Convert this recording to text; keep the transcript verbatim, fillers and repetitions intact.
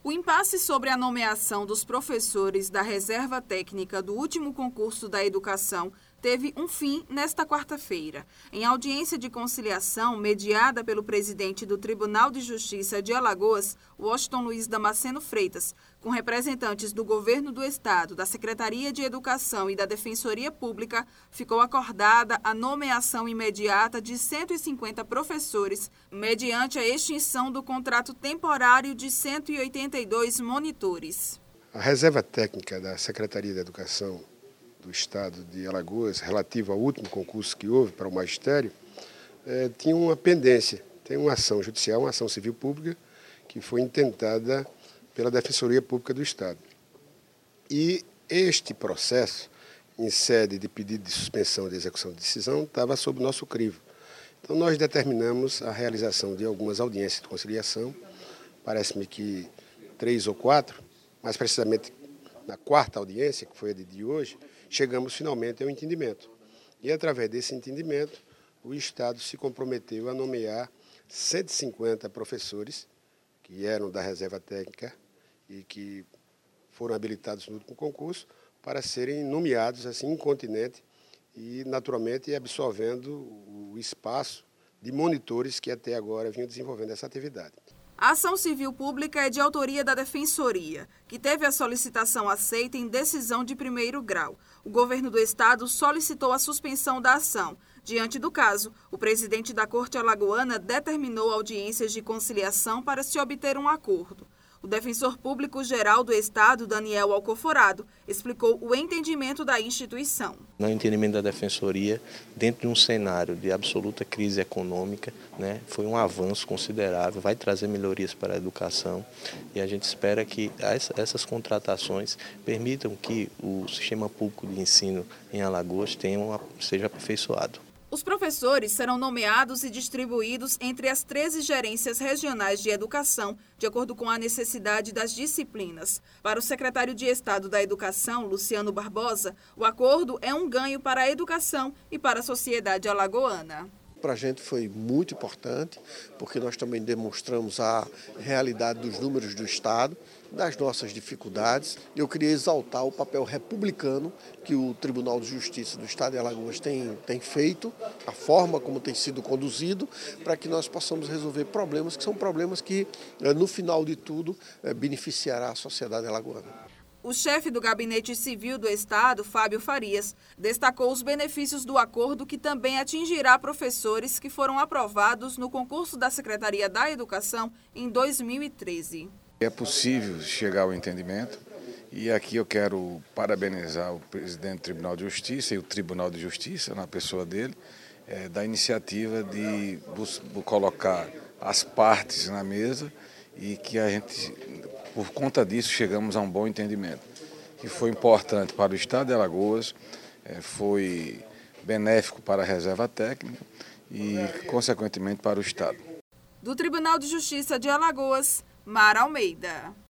O impasse sobre a nomeação dos professores da reserva técnica do último concurso da educação teve um fim nesta quarta-feira. Em audiência de conciliação mediada pelo presidente do Tribunal de Justiça de Alagoas, Washington Luiz Damasceno Freitas, com representantes do Governo do Estado, da Secretaria de Educação e da Defensoria Pública, ficou acordada a nomeação imediata de cento e cinquenta professores, mediante a extinção do contrato temporário de cento e oitenta e dois monitores. A reserva técnica da Secretaria de Educação do Estado de Alagoas, relativa ao último concurso que houve para o magistério, eh, tinha uma pendência, tem uma ação judicial, uma ação civil pública, que foi intentada pela Defensoria Pública do Estado. E este processo, em sede de pedido de suspensão de execução de decisão, estava sob nosso crivo. Então, nós determinamos a realização de algumas audiências de conciliação, parece-me que três ou quatro, mais precisamente na quarta audiência, que foi a de hoje, chegamos finalmente ao entendimento. E, através desse entendimento, o Estado se comprometeu a nomear cento e cinquenta professores, que eram da reserva técnica e que foram habilitados no último concurso, para serem nomeados assim incontinente e, naturalmente, absorvendo o espaço de monitores que até agora vinham desenvolvendo essa atividade. A ação civil pública é de autoria da Defensoria, que teve a solicitação aceita em decisão de primeiro grau. O governo do estado solicitou a suspensão da ação. Diante do caso, o presidente da Corte Alagoana determinou audiências de conciliação para se obter um acordo. O defensor público-geral do estado, Daniel Alcoforado, explicou o entendimento da instituição. No entendimento da Defensoria, dentro de um cenário de absoluta crise econômica, né, foi um avanço considerável, vai trazer melhorias para a educação e a gente espera que essas contratações permitam que o sistema público de ensino em Alagoas tenha uma, seja aperfeiçoado. Os professores serão nomeados e distribuídos entre as treze gerências regionais de educação, de acordo com a necessidade das disciplinas. Para o secretário de Estado da Educação, Luciano Barbosa, o acordo é um ganho para a educação e para a sociedade alagoana. Para a gente foi muito importante, porque nós também demonstramos a realidade dos números do Estado, das nossas dificuldades. Eu queria exaltar o papel republicano que o Tribunal de Justiça do Estado de Alagoas tem, tem feito, a forma como tem sido conduzido, para que nós possamos resolver problemas que são problemas que, no final de tudo, beneficiará a sociedade alagoana. O chefe do Gabinete Civil do Estado, Fábio Farias, destacou os benefícios do acordo que também atingirá professores que foram aprovados no concurso da Secretaria da Educação em dois mil e treze. É possível chegar ao entendimento e aqui eu quero parabenizar o presidente do Tribunal de Justiça e o Tribunal de Justiça, na pessoa dele, é, da iniciativa de colocar as partes na mesa e que a gente, por conta disso, chegamos a um bom entendimento, que foi importante para o Estado de Alagoas, foi benéfico para a reserva técnica e, consequentemente, para o Estado. Do Tribunal de Justiça de Alagoas, Mara Almeida.